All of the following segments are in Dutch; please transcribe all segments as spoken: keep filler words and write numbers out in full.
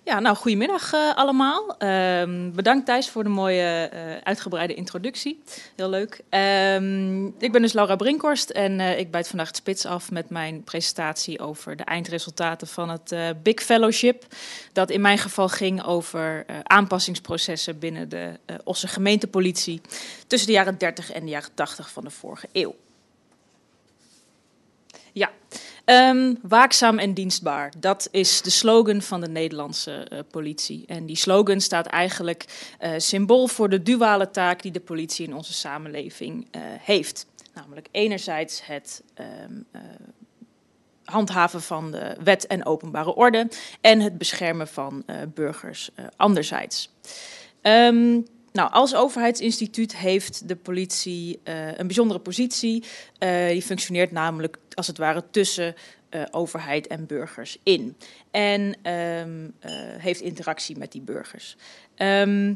Ja, nou, goedemiddag uh, allemaal. Uh, bedankt Thijs voor de mooie uh, uitgebreide introductie. Heel leuk. Uh, ik ben dus Laura Brinkhorst en uh, ik bijt vandaag het spits af met mijn presentatie over de eindresultaten van het uh, Big Fellowship. Dat in mijn geval ging over uh, aanpassingsprocessen binnen de uh, Osse gemeentepolitie tussen de jaren dertig en de jaren tachtig van de vorige eeuw. Ja, um, waakzaam en dienstbaar. Dat is de slogan van de Nederlandse uh, politie. En die slogan staat eigenlijk uh, symbool voor de duale taak die de politie in onze samenleving uh, heeft. Namelijk enerzijds het um, uh, handhaven van de wet en openbare orde en het beschermen van uh, burgers uh, anderzijds. Um, Nou, als overheidsinstituut heeft de politie uh, een bijzondere positie. Uh, die functioneert namelijk als het ware tussen uh, overheid en burgers in. En um, uh, heeft interactie met die burgers. Um,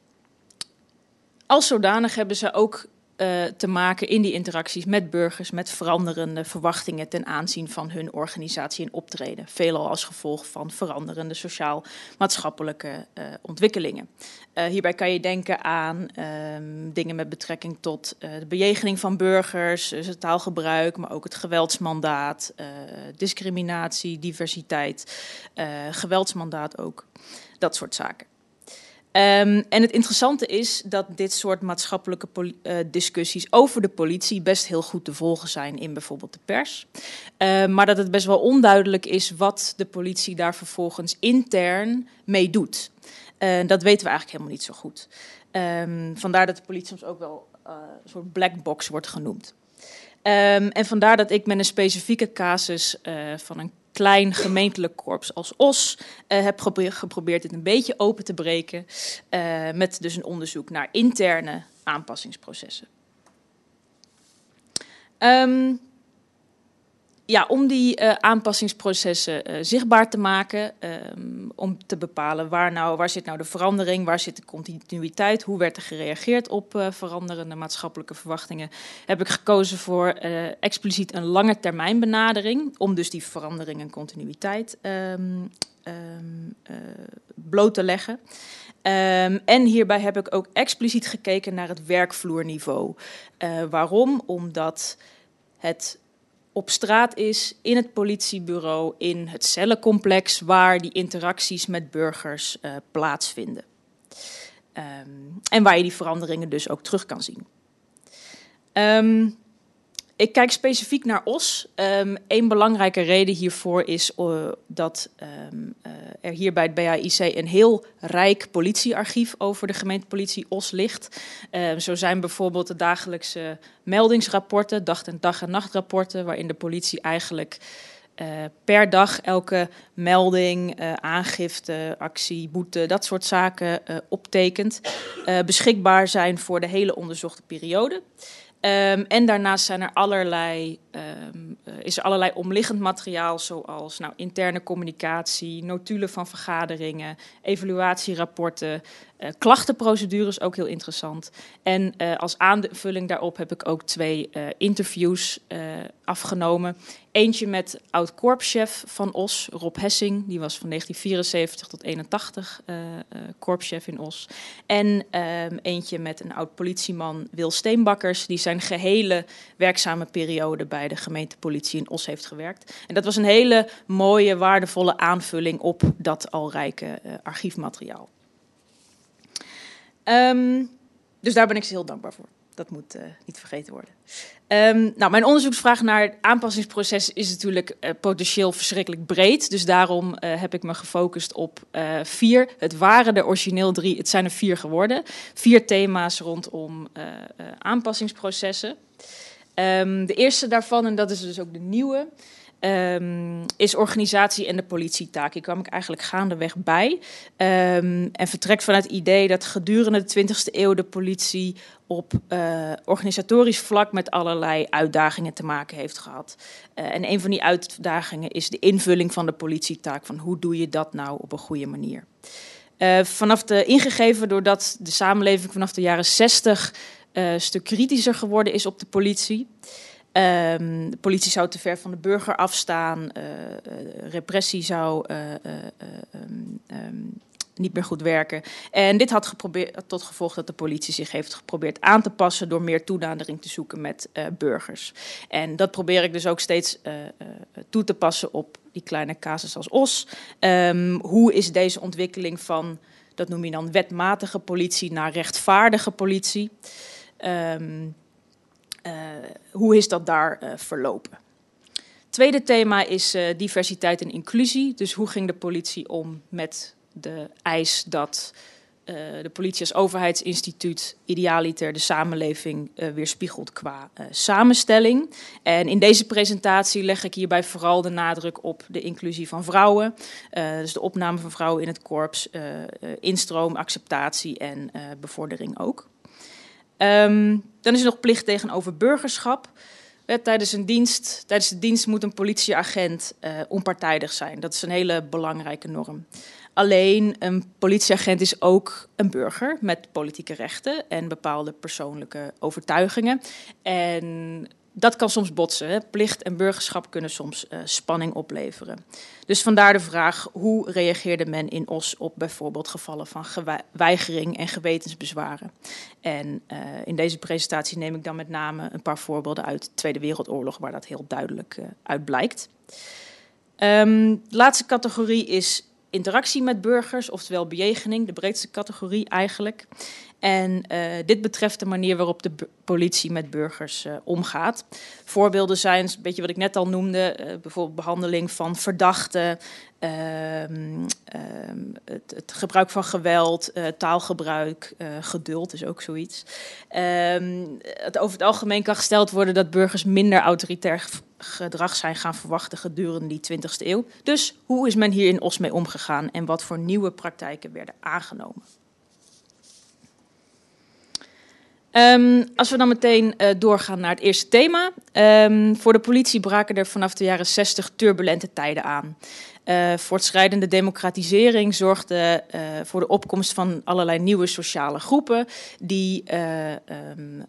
als zodanig hebben ze ook uh, te maken in die interacties met burgers, met veranderende verwachtingen ten aanzien van hun organisatie en optreden. Veelal als gevolg van veranderende sociaal-maatschappelijke uh, ontwikkelingen. Uh, hierbij kan je denken aan um, dingen met betrekking tot uh, de bejegening van burgers, dus het taalgebruik, maar ook het geweldsmandaat, uh, discriminatie, diversiteit, uh, geweldsmandaat ook, dat soort zaken. Um, en het interessante is dat dit soort maatschappelijke uh, discussies over de politie best heel goed te volgen zijn in bijvoorbeeld de pers. Uh, maar dat het best wel onduidelijk is wat de politie daar vervolgens intern mee doet. Uh, dat weten we eigenlijk helemaal niet zo goed. Um, vandaar dat de politie soms ook wel uh, een soort black box wordt genoemd. Um, en vandaar dat ik met een specifieke casus uh, van een klein gemeentelijk korps als Os uh, heb geprobeerd, geprobeerd dit een beetje open te breken. Uh, met dus een onderzoek naar interne aanpassingsprocessen. Um, Ja, om die uh, aanpassingsprocessen uh, zichtbaar te maken, um, om te bepalen waar, nou, waar zit nou de verandering, waar zit de continuïteit, hoe werd er gereageerd op uh, veranderende maatschappelijke verwachtingen, heb ik gekozen voor uh, expliciet een lange termijn benadering, om dus die verandering en continuïteit um, um, uh, bloot te leggen. Um, en hierbij heb ik ook expliciet gekeken naar het werkvloerniveau. Uh, waarom? Omdat het op straat is, in het politiebureau, in het cellencomplex waar die interacties met burgers uh, plaatsvinden. Um, en waar je die veranderingen dus ook terug kan zien. Um, ik kijk specifiek naar Os. Um, Een belangrijke reden hiervoor is uh, dat um, uh, er hier bij het B A I C een heel rijk politiearchief over de gemeentepolitie Os ligt. Uh, zo zijn bijvoorbeeld de dagelijkse meldingsrapporten, dag- en dag- en nachtrapporten, waarin de politie eigenlijk uh, per dag elke melding, uh, aangifte, actie, boete, dat soort zaken uh, optekent. Uh, beschikbaar zijn voor de hele onderzochte periode. Um, en daarnaast zijn er allerlei, um, uh, is er allerlei omliggend materiaal, zoals nou, interne communicatie, notulen van vergaderingen, evaluatierapporten, uh, klachtenprocedures, ook heel interessant. En uh, als aanvulling daarop heb ik ook twee uh, interviews uh, afgenomen. Eentje met oud-korpschef van Os, Rob Hessing, die was van negentien vierenzeventig tot eenentachtig uh, uh, korpschef in Os. En um, eentje met een oud-politieman, Wil Steenbakkers, die zijn gehele werkzame periode bij de gemeentepolitie in Os heeft gewerkt. En dat was een hele mooie, waardevolle aanvulling op dat al rijke uh, archiefmateriaal. Um, dus daar ben ik ze heel dankbaar voor. Dat moet uh, niet vergeten worden. Um, nou, mijn onderzoeksvraag naar het aanpassingsproces is natuurlijk uh, potentieel verschrikkelijk breed. Dus daarom uh, heb ik me gefocust op uh, vier. Het waren er origineel drie, het zijn er vier geworden. Vier thema's rondom uh, uh, aanpassingsprocessen. Um, de eerste daarvan, en dat is dus ook de nieuwe, Um, is organisatie en de politietaak. Hier kwam ik eigenlijk gaandeweg bij. Um, en vertrekt vanuit het idee dat gedurende de twintigste eeuw de politie op uh, organisatorisch vlak met allerlei uitdagingen te maken heeft gehad. Uh, en een van die uitdagingen is de invulling van de politietaak. Van hoe doe je dat nou op een goede manier? Uh, vanaf de ingegeven doordat de samenleving vanaf de jaren zestig uh, een stuk kritischer geworden is op de politie. Um, de politie zou te ver van de burger afstaan, uh, uh, repressie zou uh, uh, uh, uh, um, niet meer goed werken. En dit had geprobeerd, tot gevolg dat de politie zich heeft geprobeerd aan te passen door meer toenadering te zoeken met uh, burgers. En dat probeer ik dus ook steeds uh, uh, toe te passen op die kleine casus als Os. Um, hoe is deze ontwikkeling van, dat noem je dan wetmatige politie, naar rechtvaardige politie? Um, uh, hoe is dat daar uh, verlopen? Tweede thema is uh, diversiteit en inclusie. Dus hoe ging de politie om met de eis dat uh, de politie als overheidsinstituut idealiter de samenleving uh, weerspiegelt qua uh, samenstelling. En in deze presentatie leg ik hierbij vooral de nadruk op de inclusie van vrouwen. Uh, dus de opname van vrouwen in het korps, uh, uh, instroom, acceptatie en uh, bevordering ook. Um, dan is er nog plicht tegenover burgerschap. Uh, tijdens, een dienst, tijdens de dienst moet een politieagent uh, onpartijdig zijn. Dat is een hele belangrijke norm. Alleen een politieagent is ook een burger met politieke rechten en bepaalde persoonlijke overtuigingen. En dat kan soms botsen. Hè. Plicht en burgerschap kunnen soms uh, spanning opleveren. Dus vandaar de vraag, hoe reageerde men in Os op bijvoorbeeld gevallen van weigering en gewetensbezwaren? En uh, in deze presentatie neem ik dan met name een paar voorbeelden uit de Tweede Wereldoorlog waar dat heel duidelijk uh, uit blijkt. Um, de laatste categorie is interactie met burgers, oftewel bejegening, de breedste categorie eigenlijk. En uh, dit betreft de manier waarop de politie met burgers uh, omgaat. Voorbeelden zijn, een beetje wat ik net al noemde, uh, bijvoorbeeld behandeling van verdachten, uh, uh, het, het gebruik van geweld, uh, taalgebruik, uh, geduld is ook zoiets. Uh, het over het algemeen kan gesteld worden dat burgers minder autoritair gedrag zijn gaan verwachten gedurende die twintigste eeuw. Dus hoe is men hier in Os mee omgegaan en wat voor nieuwe praktijken werden aangenomen? Um, als we dan meteen uh, doorgaan naar het eerste thema. Um, voor de politie braken er vanaf de jaren zestig turbulente tijden aan. Uh, voortschrijdende democratisering zorgde uh, voor de opkomst van allerlei nieuwe sociale groepen die uh, um, um,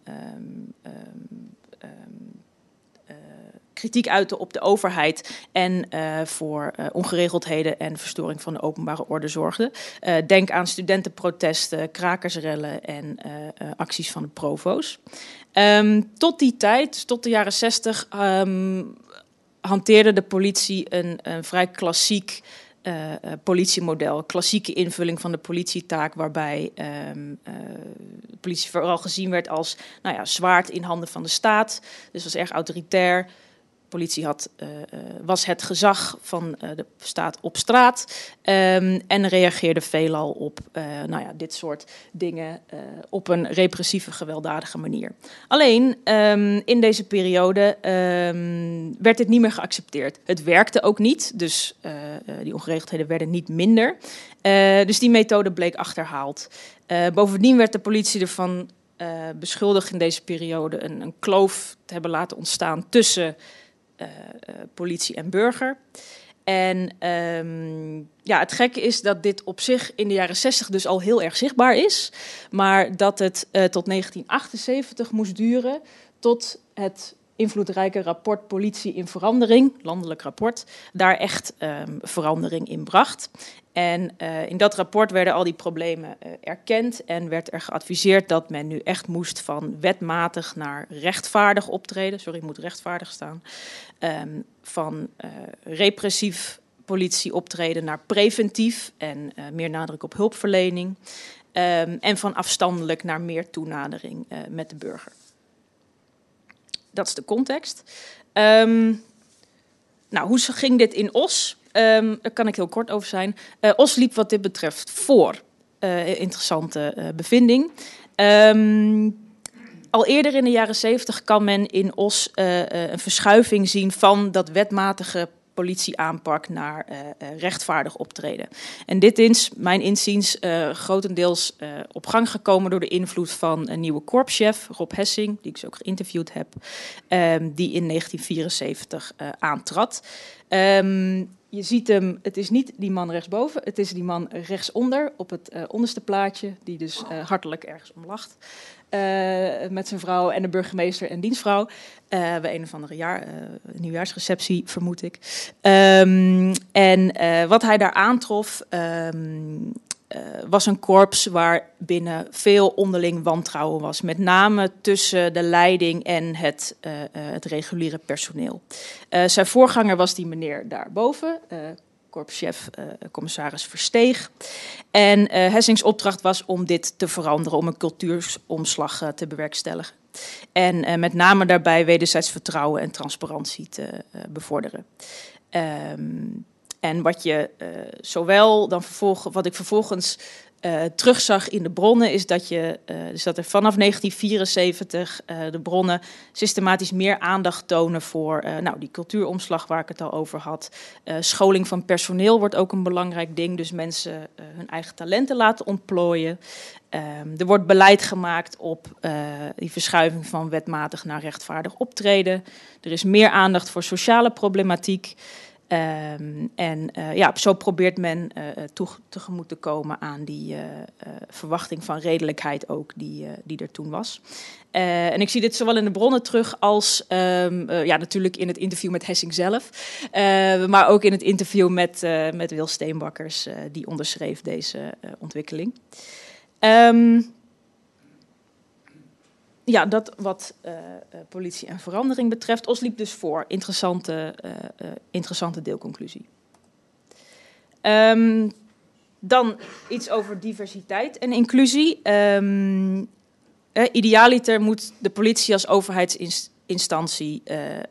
um, um, kritiek uiten op de overheid en uh, voor uh, ongeregeldheden en verstoring van de openbare orde zorgden. Uh, denk aan studentenprotesten, krakersrellen en uh, uh, acties van de provo's. Um, tot die tijd, tot de jaren zestig, um, hanteerde de politie een, een vrij klassiek Uh, uh, politiemodel, klassieke invulling van de politietaak, waarbij um, uh, de politie vooral gezien werd als nou ja, zwaard in handen van de staat. Dus was erg autoritair. De politie had, uh, uh, was het gezag van uh, de staat op straat um, en reageerde veelal op uh, nou ja, dit soort dingen uh, op een repressieve, gewelddadige manier. Alleen um, in deze periode um, werd dit niet meer geaccepteerd. Het werkte ook niet, dus uh, uh, die ongeregeldheden werden niet minder. Uh, dus die methode bleek achterhaald. Uh, bovendien werd de politie ervan uh, beschuldigd in deze periode een, een kloof te hebben laten ontstaan tussen Uh, uh, politie en burger. En um, ja, het gekke is dat dit op zich in de jaren zestig dus al heel erg zichtbaar is. Maar dat het uh, tot negentien achtenzeventig moest duren tot het invloedrijke rapport Politie in Verandering, landelijk rapport, daar echt um, verandering in bracht. En uh, in dat rapport werden al die problemen uh, erkend en werd er geadviseerd dat men nu echt moest van wetmatig naar rechtvaardig optreden. Sorry, moet rechtvaardig staan. Um, van uh, repressief politie optreden naar preventief en uh, meer nadruk op hulpverlening. Um, en van afstandelijk naar meer toenadering uh, met de burger. Dat is de context. Um, nou, hoe ging dit in Os? Um, daar kan ik heel kort over zijn. Uh, Os liep wat dit betreft voor. Uh, interessante uh, bevinding. Um, al eerder in de jaren zeventig kan men in Os uh, uh, een verschuiving zien van dat wetmatige politieaanpak naar uh, uh, rechtvaardig optreden. En dit is, mijn inziens, uh, grotendeels uh, op gang gekomen door de invloed van een nieuwe korpschef, Rob Hessing, die ik zo ook geïnterviewd heb, um, die in negentien vierenzeventig uh, aantrad. Um, je ziet hem, het is niet die man rechtsboven, het is die man rechtsonder op het uh, onderste plaatje, die dus uh, hartelijk ergens om lacht. Uh, met zijn vrouw en de burgemeester en dienstvrouw. Uh, bij een of andere jaar, uh, nieuwjaarsreceptie, vermoed ik. Um, en uh, wat hij daar aantrof, um, uh, was een korps waar binnen veel onderling wantrouwen was. Met name tussen de leiding en het, uh, uh, het reguliere personeel. Uh, zijn voorganger was die meneer daarboven, uh, korpschef, uh, commissaris Versteeg. En uh, Hessings opdracht was om dit te veranderen, om een cultuuromslag uh, te bewerkstelligen. En uh, met name daarbij wederzijds vertrouwen en transparantie te uh, bevorderen. Um, en wat je uh, zowel dan vervolg, wat ik vervolgens uh, terugzag in de bronnen, is dat, je, uh, dus dat er vanaf negentien vierenzeventig uh, de bronnen systematisch meer aandacht tonen voor uh, nou, die cultuuromslag waar ik het al over had. Uh, scholing van personeel wordt ook een belangrijk ding, dus mensen uh, hun eigen talenten laten ontplooien. Um, er wordt beleid gemaakt op uh, die verschuiving van wetmatig naar rechtvaardig optreden. Er is meer aandacht voor sociale problematiek. Um, en uh, ja, zo probeert men uh, toe, tegemoet te komen aan die uh, uh, verwachting van redelijkheid ook die, uh, die er toen was. Uh, en ik zie dit zowel in de bronnen terug als um, uh, ja, natuurlijk in het interview met Hessing zelf. Uh, maar ook in het interview met, uh, met Wil Steenbakkers, uh, die onderschreef deze uh, ontwikkeling. Um, Ja, dat wat uh, uh, politie en verandering betreft. Os liep dus voor. Interessante, uh, uh, interessante deelconclusie. Um, dan iets over diversiteit en inclusie. Um, uh, idealiter moet de politie als overheidsinstantie uh, uh,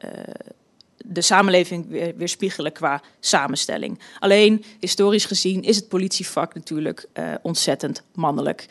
de samenleving weer, weerspiegelen qua samenstelling. Alleen, historisch gezien, is het politievak natuurlijk uh, ontzettend mannelijk.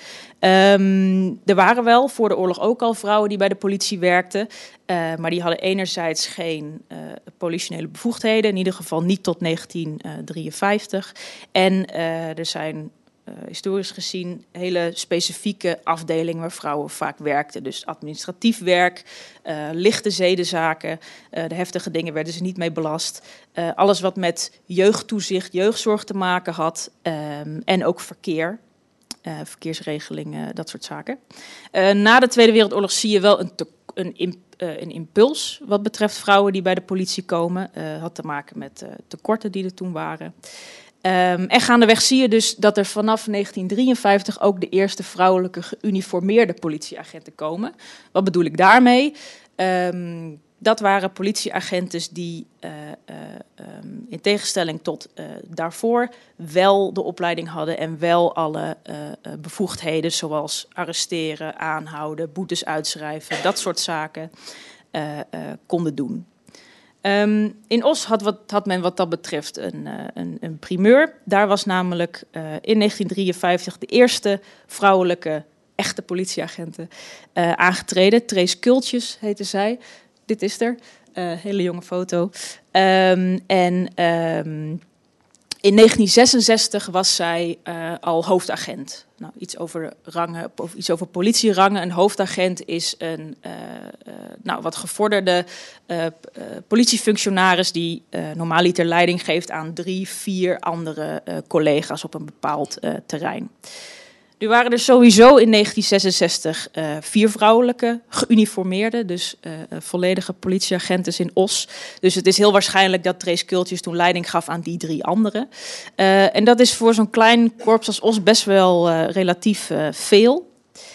Um, er waren wel voor de oorlog ook al vrouwen die bij de politie werkten. Uh, maar die hadden enerzijds geen uh, politionele bevoegdheden. In ieder geval niet tot negentien drieënvijftig. En uh, er zijn uh, historisch gezien hele specifieke afdelingen waar vrouwen vaak werkten. Dus administratief werk, uh, lichte zedenzaken. Uh, de heftige dingen werden ze niet mee belast. Uh, alles wat met jeugdtoezicht, jeugdzorg te maken had. Um, en ook verkeer. Uh, verkeersregelingen, dat soort zaken. Uh, na de Tweede Wereldoorlog zie je wel een, te, een, imp, uh, een impuls wat betreft vrouwen die bij de politie komen. Uh, had te maken met uh, tekorten die er toen waren. Um, en gaandeweg zie je dus dat er vanaf negentien drieënvijftig ook de eerste vrouwelijke geuniformeerde politieagenten komen. Wat bedoel ik daarmee? Um, dat waren politieagentes die uh, uh, um, in tegenstelling tot uh, daarvoor wel de opleiding hadden en wel alle uh, uh, bevoegdheden zoals arresteren, aanhouden, boetes uitschrijven, dat soort zaken uh, uh, konden doen. Um, in Os had, wat, had men wat dat betreft een, uh, een, een primeur. Daar was namelijk uh, in negentien drieënvijftig de eerste vrouwelijke echte politieagenten uh, aangetreden. Trace Kultjes heette zij. Dit is er, uh, hele jonge foto. Um, en um, in negentien zesenzestig was zij uh, al hoofdagent. Nou, iets over rangen, of iets over politierangen. Een hoofdagent is een uh, uh, nou, wat gevorderde uh, uh, politiefunctionaris die uh, normaaliter leiding geeft aan drie, vier andere uh, collega's op een bepaald uh, terrein. Er waren er sowieso in negentien zesenzestig uh, vier vrouwelijke geuniformeerde, dus uh, volledige politieagenten in Os. Dus het is heel waarschijnlijk dat Trace Kultjes toen leiding gaf aan die drie anderen. Uh, en dat is voor zo'n klein korps als Os best wel uh, relatief uh, veel.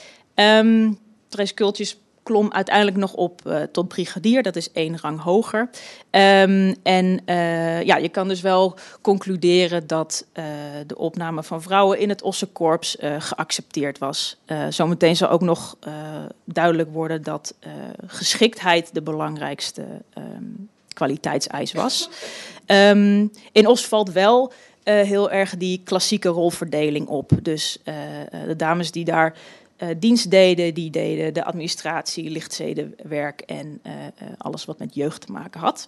Um, Trace Kultjes klom uiteindelijk nog op uh, tot brigadier, dat is één rang hoger. Um, en uh, ja, je kan dus wel concluderen dat uh, de opname van vrouwen in het Ossenkorps uh, geaccepteerd was. Uh, zometeen zal ook nog uh, duidelijk worden dat uh, geschiktheid de belangrijkste um, kwaliteitseis was. Um, in Os valt wel uh, heel erg die klassieke rolverdeling op. Dus uh, de dames die daar Uh, dienst deden, die deden de administratie, lichtzedenwerk en uh, uh, alles wat met jeugd te maken had.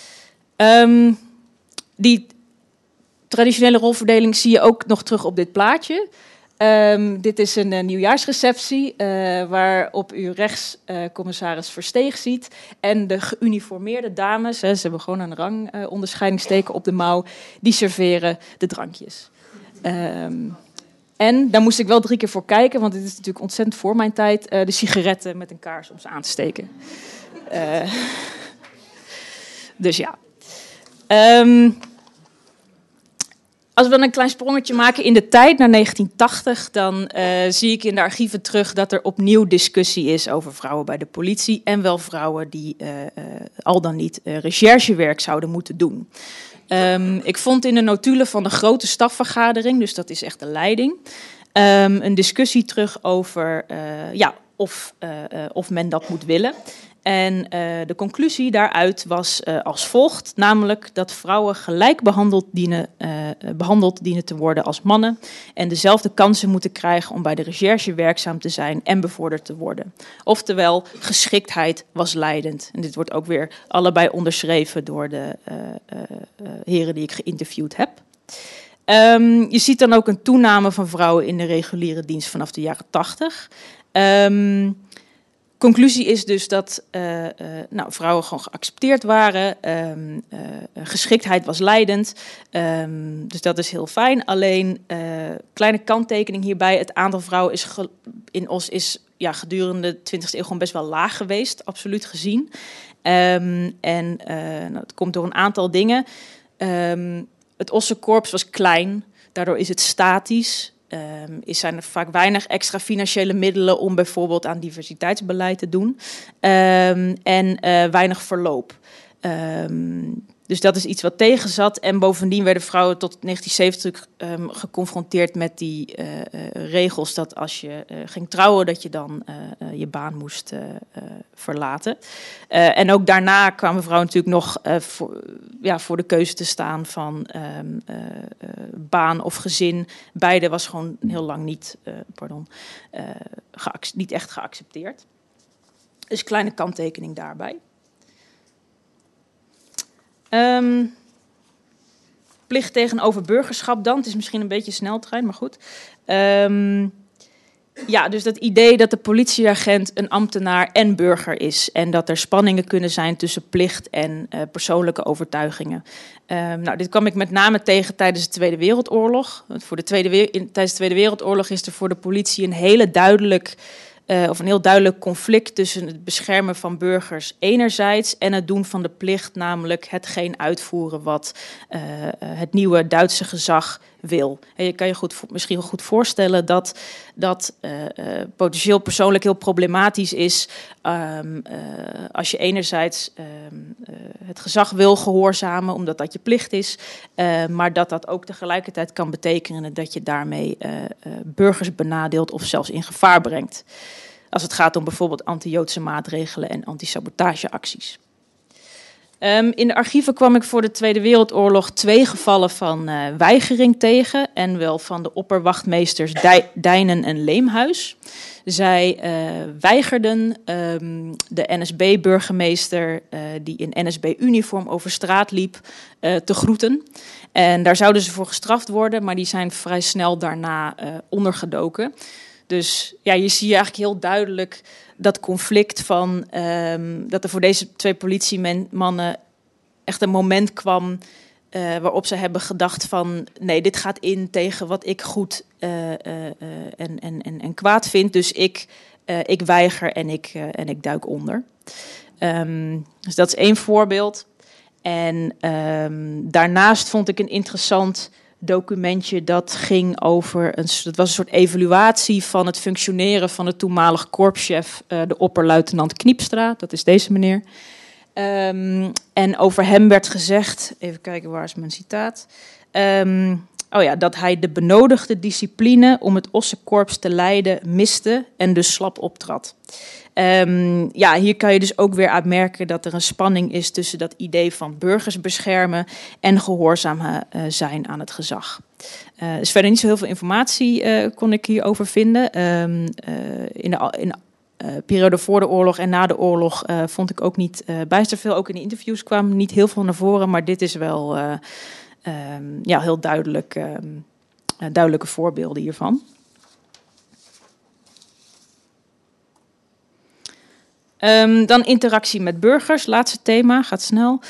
Um, die traditionele rolverdeling zie je ook nog terug op dit plaatje. Um, dit is een uh, nieuwjaarsreceptie uh, waarop u rechts uh, commissaris Versteeg ziet. En de geuniformeerde dames, hè, ze hebben gewoon een rangonderscheidingsteken uh, op de mouw, die serveren de drankjes. Um, en daar moest ik wel drie keer voor kijken, want dit is natuurlijk ontzettend voor mijn tijd. Uh, de sigaretten met een kaars om ze aan te steken. Uh, dus ja. Um, Als we dan een klein sprongetje maken in de tijd naar negentien tachtig... dan uh, zie ik in de archieven terug dat er opnieuw discussie is over vrouwen bij de politie. En wel vrouwen die uh, uh, al dan niet uh, recherchewerk zouden moeten doen. Um, ik vond in de notulen van de grote stafvergadering, dus dat is echt de leiding, um, een discussie terug over uh, ja, of, uh, uh, of men dat moet willen. En uh, de conclusie daaruit was uh, als volgt, namelijk dat vrouwen gelijk behandeld dienen, uh, behandeld dienen te worden als mannen en dezelfde kansen moeten krijgen om bij de recherche werkzaam te zijn en bevorderd te worden. Oftewel, geschiktheid was leidend. En dit wordt ook weer allebei onderschreven door de uh, uh, uh, heren die ik geïnterviewd heb. Um, je ziet dan ook een toename van vrouwen in de reguliere dienst vanaf de jaren tachtig. Um, Conclusie is dus dat uh, uh, nou, vrouwen gewoon geaccepteerd waren. Um, uh, geschiktheid was leidend. Um, dus dat is heel fijn. Alleen, uh, kleine kanttekening hierbij. Het aantal vrouwen is in Os is ja, gedurende de twintigste eeuw gewoon best wel laag geweest. Absoluut gezien. Um, en uh, nou, dat komt door een aantal dingen. Um, het Ossenkorps was klein. Daardoor is het statisch. Um, is zijn er vaak weinig extra financiële middelen om bijvoorbeeld aan diversiteitsbeleid te doen. Um, en uh, weinig verloop. Um, dus dat is iets wat tegenzat. En bovendien werden vrouwen tot negentien zeventig um, geconfronteerd met die uh, uh, regels dat als je uh, ging trouwen, dat je dan uh, uh, je baan moest uh, uh, verlaten. Uh, en ook daarna kwamen vrouwen natuurlijk nog uh, voor, ja, voor de keuze te staan van um, uh, uh, baan of gezin. Beide was gewoon heel lang niet, uh, pardon, uh, geac- niet echt geaccepteerd. Dus kleine kanttekening daarbij. Um, plicht tegenover burgerschap dan. Het is misschien een beetje sneltrein, maar goed. Um, ja, dus dat idee dat de politieagent een ambtenaar en burger is. En dat er spanningen kunnen zijn tussen plicht en uh, persoonlijke overtuigingen. Um, nou, dit kwam ik met name tegen tijdens de Tweede Wereldoorlog. Want voor de Tweede, in, tijdens de Tweede Wereldoorlog is er voor de politie een hele duidelijk... Uh, of een heel duidelijk conflict tussen het beschermen van burgers enerzijds en het doen van de plicht, namelijk hetgeen uitvoeren wat uh, het nieuwe Duitse gezag wil. En je kan je goed, misschien wel goed voorstellen dat dat uh, uh, potentieel persoonlijk heel problematisch is um, uh, als je enerzijds um, uh, het gezag wil gehoorzamen, omdat dat je plicht is, uh, maar dat dat ook tegelijkertijd kan betekenen dat je daarmee uh, uh, burgers benadeelt of zelfs in gevaar brengt. Als het gaat om bijvoorbeeld anti-Joodse maatregelen en anti-sabotageacties. Um, in de archieven kwam ik voor de Tweede Wereldoorlog twee gevallen van uh, weigering tegen. En wel van de opperwachtmeesters Dij- Dijnen en Leemhuis. Zij uh, weigerden um, de N S B-burgemeester uh, die in N S B-uniform over straat liep uh, te groeten. En daar zouden ze voor gestraft worden, maar die zijn vrij snel daarna uh, ondergedoken. Dus ja, je ziet eigenlijk heel duidelijk dat conflict van um, dat er voor deze twee politiemannen echt een moment kwam uh, waarop ze hebben gedacht van nee, dit gaat in tegen wat ik goed uh, uh, uh, en, en, en, en kwaad vind. Dus ik, uh, ik weiger en ik, uh, en ik duik onder. Um, dus dat is één voorbeeld. En um, daarnaast vond ik een interessant documentje dat ging over een, dat was een soort evaluatie van het functioneren van de toenmalige korpschef, uh, de opperluitenant Kniepstra. Dat is deze meneer. Um, en over hem werd gezegd, even kijken, waar is mijn citaat? Um, oh ja, dat hij de benodigde discipline om het Ossenkorps te leiden miste en dus slap optrad. Um, ja, hier kan je dus ook weer uitmerken dat er een spanning is tussen dat idee van burgers beschermen en gehoorzaam uh, zijn aan het gezag. Uh, dus verder niet zo heel veel informatie uh, kon ik hierover vinden. Um, uh, in de, in de uh, periode voor de oorlog en na de oorlog uh, vond ik ook niet uh, bijster veel. Ook in de interviews kwam niet heel veel naar voren, maar dit is wel uh, um, ja, heel duidelijk, um, uh, duidelijke voorbeelden hiervan. Um, dan interactie met burgers, laatste thema, gaat snel.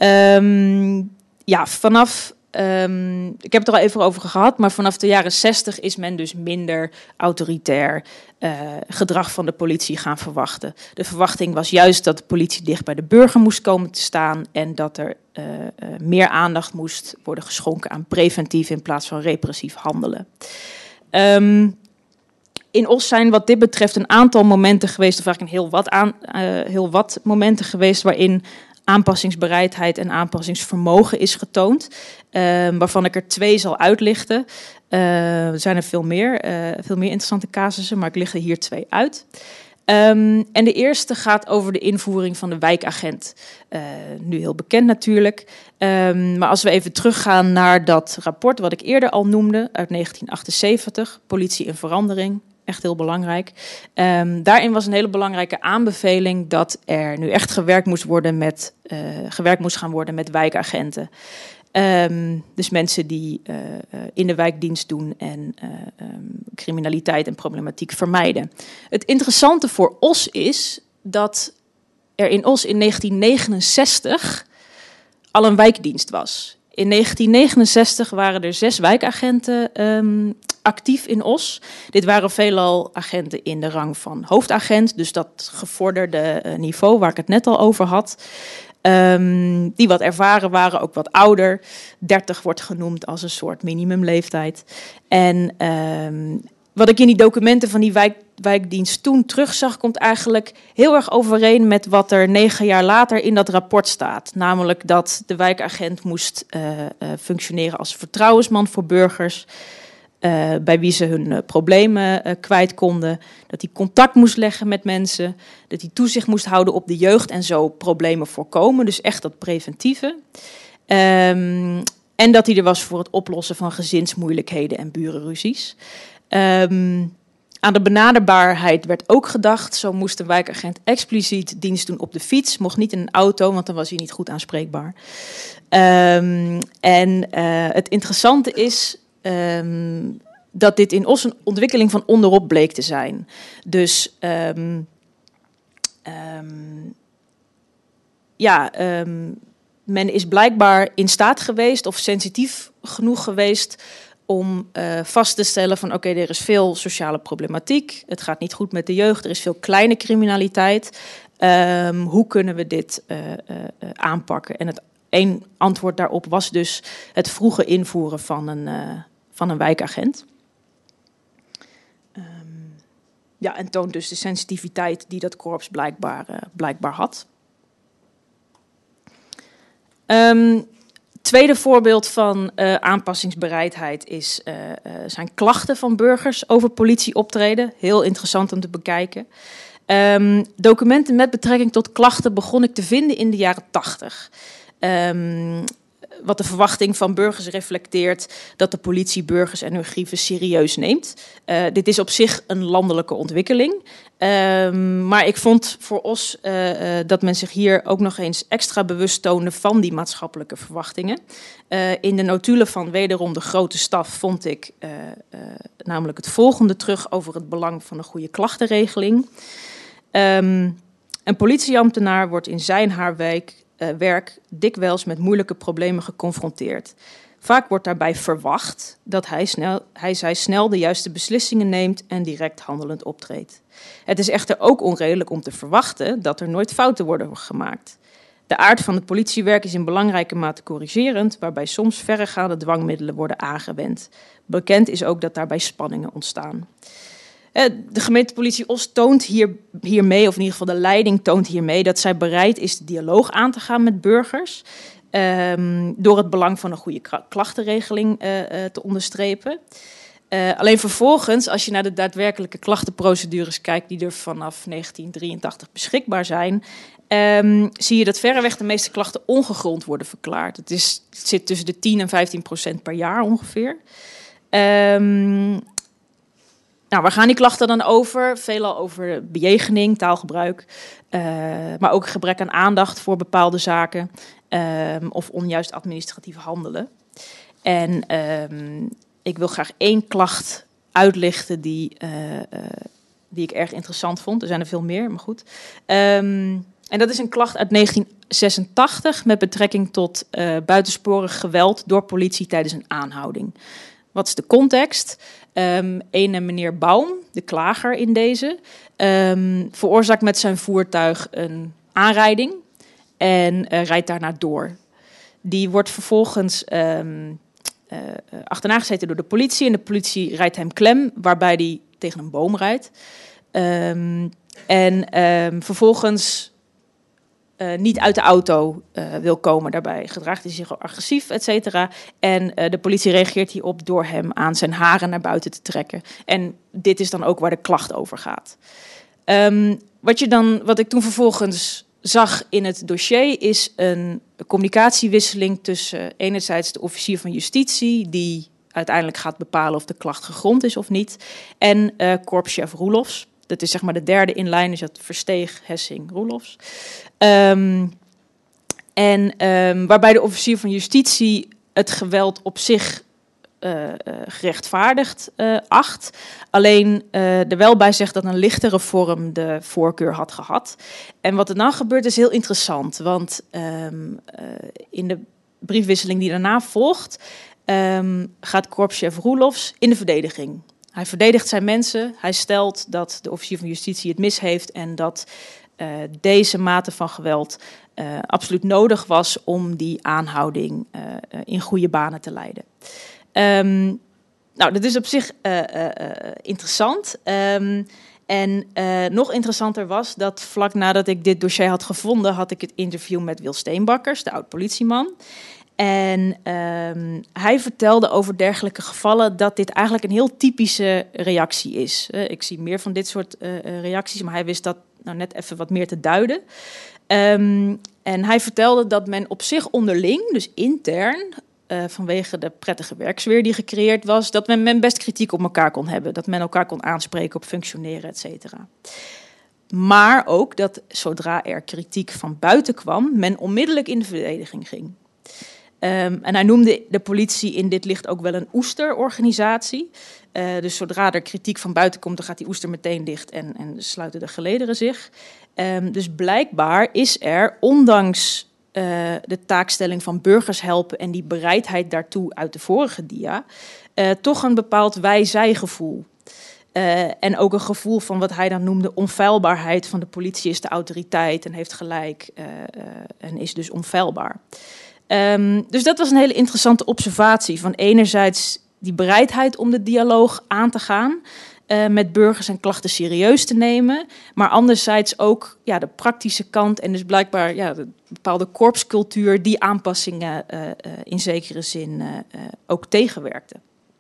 Um, ja, vanaf... Um, ik heb het er al even over gehad, maar vanaf de jaren zestig is men dus minder autoritair uh, gedrag van de politie gaan verwachten. De verwachting was juist dat de politie dicht bij de burger moest komen te staan en dat er uh, uh, meer aandacht moest worden geschonken aan preventief in plaats van repressief handelen. Um, in Os zijn wat dit betreft een aantal momenten geweest, of eigenlijk een heel wat, aan, uh, heel wat momenten geweest waarin aanpassingsbereidheid en aanpassingsvermogen is getoond. Uh, waarvan ik er twee zal uitlichten. Uh, er zijn er veel meer, uh, veel meer interessante casussen, maar ik licht er hier twee uit. Um, en de eerste gaat over de invoering van de wijkagent. Uh, nu heel bekend natuurlijk. Um, maar als we even teruggaan naar dat rapport wat ik eerder al noemde, uit negentien achtenzeventig, Politie in Verandering. Echt heel belangrijk. Um, daarin was een hele belangrijke aanbeveling dat er nu echt gewerkt moest worden met, uh, gewerkt moest gaan worden met wijkagenten. Um, dus mensen die uh, uh, in de wijkdienst doen en uh, um, criminaliteit en problematiek vermijden. Het interessante voor Os is dat er in Os in negentien negenenzestig al een wijkdienst was. In negentien negenenzestig waren er zes wijkagenten um, actief in Os. Dit waren veelal agenten in de rang van hoofdagent, dus dat gevorderde uh, niveau waar ik het net al over had. Um, die wat ervaren waren, ook wat ouder. dertig wordt genoemd als een soort minimumleeftijd. En um, wat ik in die documenten van die wijk, wijkdienst toen terugzag, komt eigenlijk heel erg overeen met wat er negen jaar later in dat rapport staat. Namelijk dat de wijkagent moest uh, uh, functioneren als vertrouwensman voor burgers, Uh, bij wie ze hun uh, problemen uh, kwijt konden. Dat hij contact moest leggen met mensen. Dat hij toezicht moest houden op de jeugd en zo problemen voorkomen. Dus echt dat preventieve. Um, en dat hij er was voor het oplossen van gezinsmoeilijkheden en burenruzies. Um, aan de benaderbaarheid werd ook gedacht. Zo moest een wijkagent expliciet dienst doen op de fiets. Mocht niet in een auto, want dan was hij niet goed aanspreekbaar. Um, en uh, het interessante is Um, dat dit in Os een ontwikkeling van onderop bleek te zijn. Dus um, um, ja, um, men is blijkbaar in staat geweest of sensitief genoeg geweest om uh, vast te stellen van oké, okay, er is veel sociale problematiek. Het gaat niet goed met de jeugd. Er is veel kleine criminaliteit. Um, hoe kunnen we dit uh, uh, uh, aanpakken? En het één antwoord daarop was dus het vroege invoeren van een uh, van een wijkagent. Um, ja, en toont dus de sensitiviteit die dat korps blijkbaar, uh, blijkbaar had. Um, tweede voorbeeld van uh, aanpassingsbereidheid is, uh, uh, zijn klachten van burgers over politieoptreden. Heel interessant om te bekijken. Um, documenten met betrekking tot klachten begon ik te vinden in de jaren tachtig. Um, wat de verwachting van burgers reflecteert dat de politie burgers en hun grieven serieus neemt. Uh, dit is op zich een landelijke ontwikkeling. Um, maar ik vond voor Os uh, uh, dat men zich hier ook nog eens extra bewust toonde van die maatschappelijke verwachtingen. Uh, in de notulen van wederom de grote staf vond ik uh, uh, namelijk het volgende terug over het belang van een goede klachtenregeling. Um, een politieambtenaar wordt in zijn haar wijk Uh, werk dikwijls met moeilijke problemen geconfronteerd. Vaak wordt daarbij verwacht dat hij, snel, hij zij snel de juiste beslissingen neemt en direct handelend optreedt. Het is echter ook onredelijk om te verwachten dat er nooit fouten worden gemaakt. De aard van het politiewerk is in belangrijke mate corrigerend, waarbij soms verregaande dwangmiddelen worden aangewend. Bekend is ook dat daarbij spanningen ontstaan. De gemeentepolitie Os toont hier, hiermee, of in ieder geval de leiding toont hiermee, dat zij bereid is de dialoog aan te gaan met burgers. Um, door het belang van een goede klachtenregeling uh, uh, te onderstrepen. Uh, alleen vervolgens, als je naar de daadwerkelijke klachtenprocedures kijkt die er vanaf negentien drieëntachtig beschikbaar zijn, um, zie je dat verreweg de meeste klachten ongegrond worden verklaard. Het, is, het zit tussen de tien en vijftien procent per jaar ongeveer. Um, Nou, waar gaan die klachten dan over? Veelal over bejegening, taalgebruik, uh, maar ook gebrek aan aandacht voor bepaalde zaken uh, of onjuist administratief handelen. En uh, ik wil graag één klacht uitlichten die, uh, uh, die ik erg interessant vond. Er zijn er veel meer, maar goed. Um, en dat is een klacht uit negentien zesentachtig met betrekking tot uh, buitensporig geweld door politie tijdens een aanhouding. Wat is de context? Um, ene meneer Baum, de klager in deze, um, veroorzaakt met zijn voertuig een aanrijding en uh, rijdt daarna door. Die wordt vervolgens um, uh, achterna gezeten door de politie en de politie rijdt hem klem, waarbij hij tegen een boom rijdt. Um, en um, vervolgens uh, niet uit de auto uh, wil komen. Daarbij gedraagt hij zich agressief, et cetera. En uh, de politie reageert hierop door hem aan zijn haren naar buiten te trekken. En dit is dan ook waar de klacht over gaat. Um, wat, je dan, wat ik toen vervolgens zag in het dossier is een communicatiewisseling tussen enerzijds de officier van justitie, die uiteindelijk gaat bepalen of de klacht gegrond is of niet, en uh, korpschef Roelofs. Dat is zeg maar de derde in lijn, dus dat Versteeg, Hessing, Roelofs. Um, en um, waarbij de officier van justitie het geweld op zich uh, uh, gerechtvaardigd uh, acht. Alleen uh, er wel bij zegt dat een lichtere vorm de voorkeur had gehad. En wat er dan gebeurt is heel interessant, want um, uh, in de briefwisseling die daarna volgt, um, gaat korpschef Roelofs in de verdediging. Hij verdedigt zijn mensen. Hij stelt dat de officier van justitie het mis heeft en dat uh, deze mate van geweld uh, absoluut nodig was om die aanhouding uh, uh, in goede banen te leiden. Um, nou, dat is op zich uh, uh, interessant. Um, en uh, nog interessanter was dat vlak nadat ik dit dossier had gevonden, had ik het interview met Wil Steenbakkers, de oud-politieman. En um, hij vertelde over dergelijke gevallen dat dit eigenlijk een heel typische reactie is. Uh, ik zie meer van dit soort uh, reacties, maar hij wist dat nou net even wat meer te duiden. Um, en hij vertelde dat men op zich onderling, dus intern, uh, vanwege de prettige werksfeer die gecreëerd was, dat men, men best kritiek op elkaar kon hebben. Dat men elkaar kon aanspreken op functioneren, et cetera. Maar ook dat zodra er kritiek van buiten kwam, men onmiddellijk in de verdediging ging. Um, en hij noemde de politie in dit licht ook wel een oesterorganisatie. Uh, dus zodra er kritiek van buiten komt, dan gaat die oester meteen dicht en, en sluiten de gelederen zich. Um, dus blijkbaar is er, ondanks uh, de taakstelling van burgers helpen en die bereidheid daartoe uit de vorige dia, uh, toch een bepaald wij-zij-gevoel. Uh, en ook een gevoel van wat hij dan noemde onfeilbaarheid van de politie is de autoriteit en heeft gelijk uh, uh, en is dus onfeilbaar. Um, dus dat was een hele interessante observatie van enerzijds die bereidheid om de dialoog aan te gaan, uh, met burgers en klachten serieus te nemen, maar anderzijds ook ja, de praktische kant en dus blijkbaar ja, de bepaalde korpscultuur die aanpassingen uh, uh, in zekere zin uh, uh, ook tegenwerkte.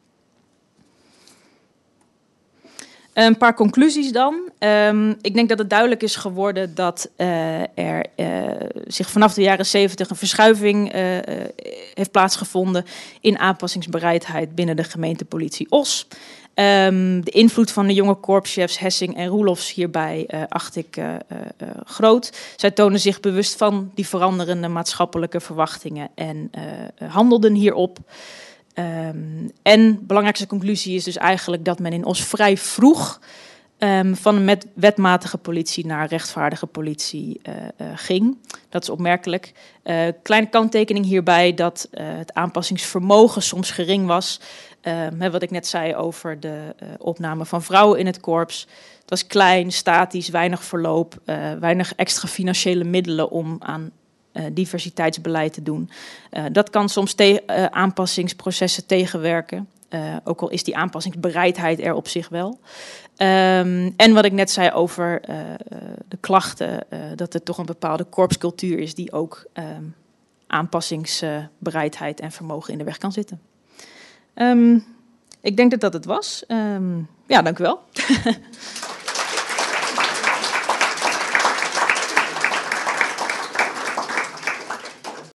Een paar conclusies dan. Um, ik denk dat het duidelijk is geworden dat uh, er uh, zich vanaf de jaren zeventig een verschuiving uh, uh, heeft plaatsgevonden in aanpassingsbereidheid binnen de gemeentepolitie Os. Um, de invloed van de jonge korpschefs Hessing en Roelofs hierbij uh, acht ik uh, uh, groot. Zij tonen zich bewust van die veranderende maatschappelijke verwachtingen en uh, handelden hierop. Um, en belangrijkste conclusie is dus eigenlijk dat men in Os vrij vroeg um, van een met wetmatige politie naar rechtvaardige politie uh, uh, ging. Dat is opmerkelijk. Uh, kleine kanttekening hierbij dat uh, het aanpassingsvermogen soms gering was. Um, wat ik net zei over de uh, opname van vrouwen in het korps. Het was klein, statisch, weinig verloop, uh, weinig extra financiële middelen om aan Uh, diversiteitsbeleid te doen. Uh, dat kan soms te- uh, aanpassingsprocessen tegenwerken. Uh, ook al is die aanpassingsbereidheid er op zich wel. Um, en wat ik net zei over uh, de klachten, uh, dat het toch een bepaalde korpscultuur is die ook um, aanpassingsbereidheid en vermogen in de weg kan zitten. Um, ik denk dat dat het was. Um, ja, dank u wel.